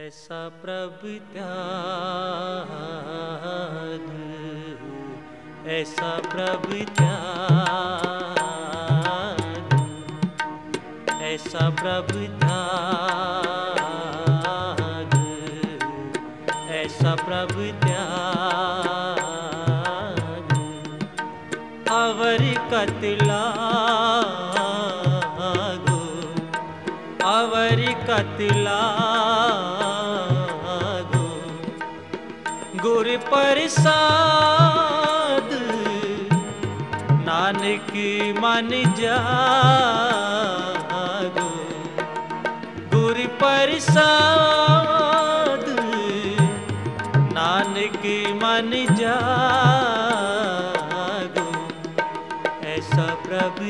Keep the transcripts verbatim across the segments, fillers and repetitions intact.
ऐसा प्रभु त्याग, ऐसा प्रभु त्याग, ऐसा प्रभु त्याग, ऐसा प्रभु त्याग, अवर कतलागो, अवर कतलागो, गुर प्रसाद नानक मन जागो, गुर प्रसाद नानक मन जागो, ऐसा प्रभु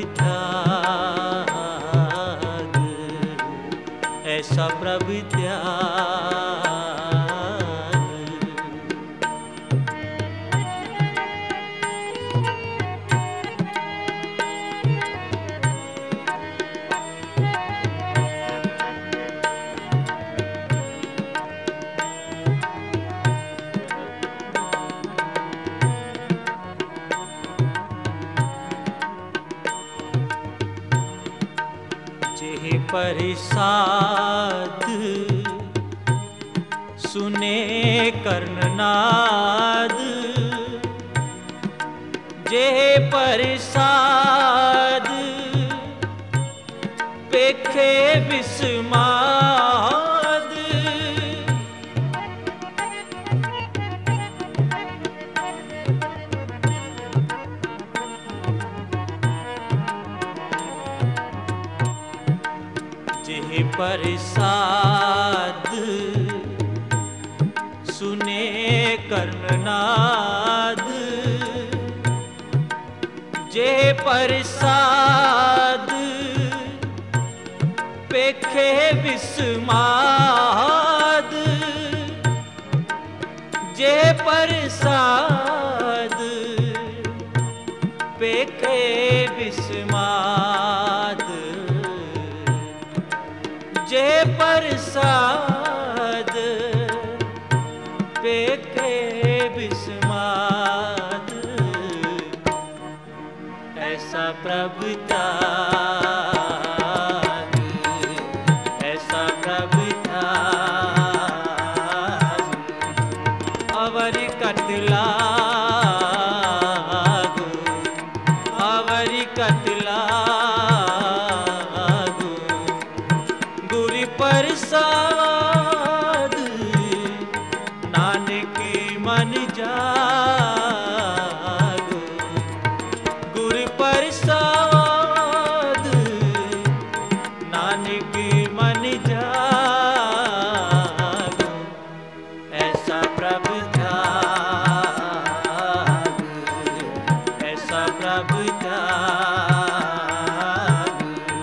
त्याग, ऐसा प्रभु त्याग। जेह परिसाद सुने कर्णनाद, जेह परिसाद पेखे विस्माद, जेह परिसाद सुने कर्णनाद, जेह परिसाद पेखे विस्माद, जेह परिसाद पेखे विस्माद, जेह प्रसाद पेखे विस्माद, ऐसा प्रभु त्याग, ऐसा प्रभु त्याग, अवर कतलागो, अवर कतलागो, गुर प्रसाद नानक मन जागो, गुर प्रसाद नानक मन जागो, ऐसा प्रभु त्याग, ऐसा प्रभु त्याग।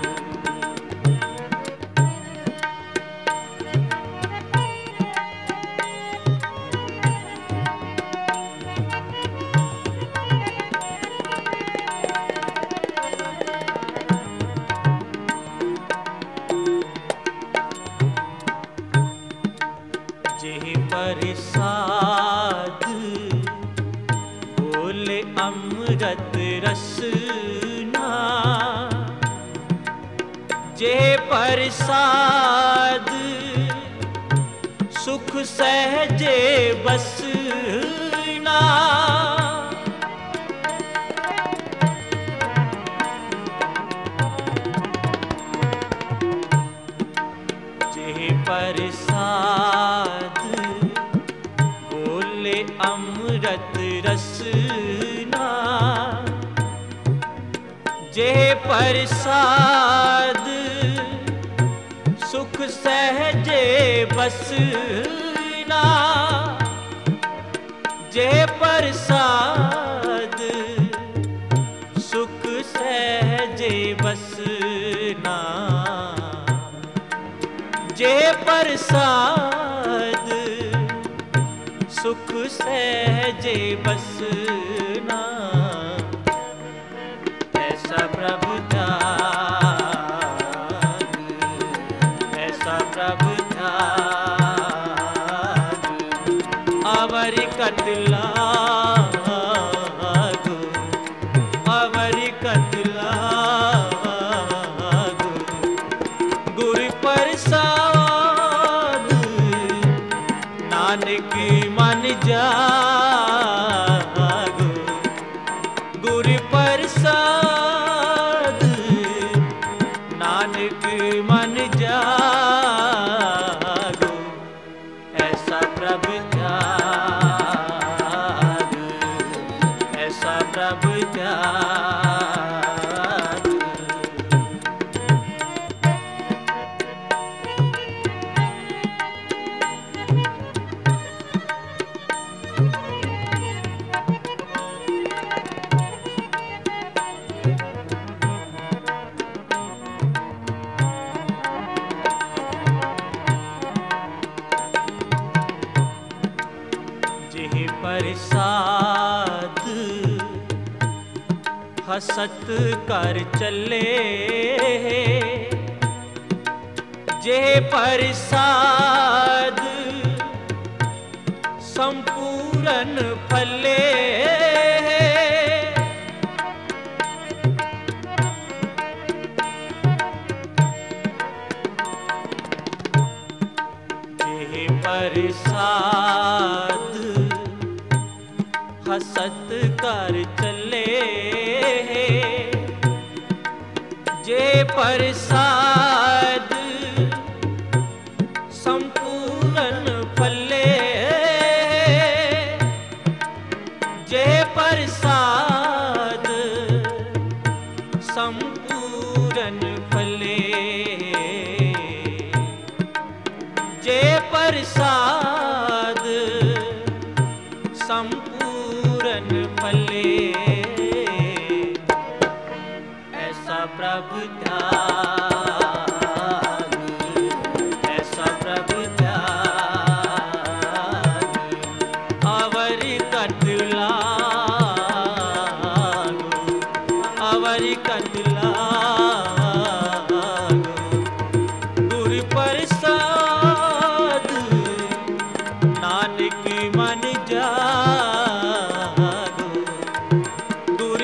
जेह परिसाद बोले अमृत रसना, जेह परिसाद सुख सहजे बसना, जेह परिसाद बोले अमृत रसना, जेह परिसाद सुख सहजे बसना, जेह प्रसाद सुख सहजे बसना, जेह प्रसाद सुख सहजे बसना, ऐसा प्रभु त्याग, ऐसा प्रभु त्याग। कत लागो, अवरी कत लागो, गुर प्रसाद नानक मन जागो, गुर प्रसाद नानक मन जागो, ऐसा प्रभु त्याग, ऐसा प्रभु त्याग। जिह प्रसाद हसत कर चले, जे प्रसाद संपूर्ण फले, जे प्रसाद हसत कर चले, जे प्रसाद संपूर्ण फले, जे प्रसाद संपूर्ण फले, जे प्रसाद संपूर्ण फले, ऐसा प्रभु त्याग, ऐसा प्रभु त्याग, अवरी कत लागो, अवरी कत लागो, गुर प्रसाद नानक मन जागो, गुर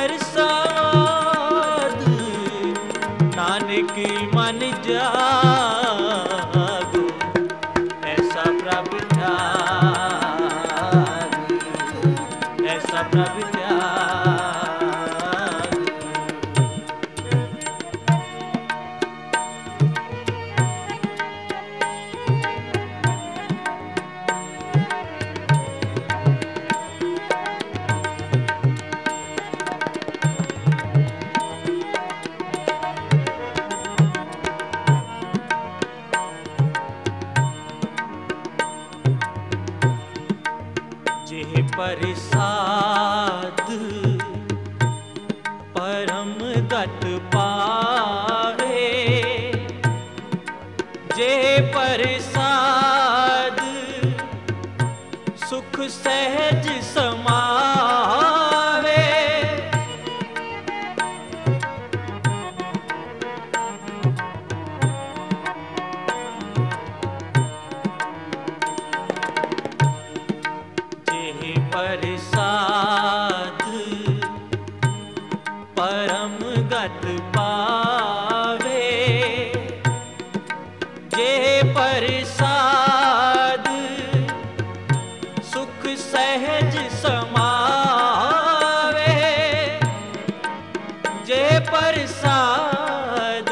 प्रसाद नानक मन जागो, ऐसा प्रभु त्याग, ऐसा प्रभु त्याग। जिह प्रसाद परम गत पावे, जे प्रसाद सुख सहज समावे, प्रसाद परम गत पावे, जे प्रसाद सुख सहज समावे, जे प्रसाद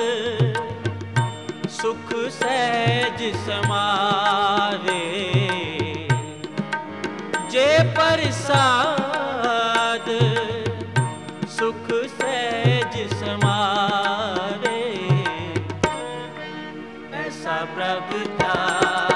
सुख सहज समावे, जे प्रसाद सुख सहज समावे, ऐसा प्रभु त्याग,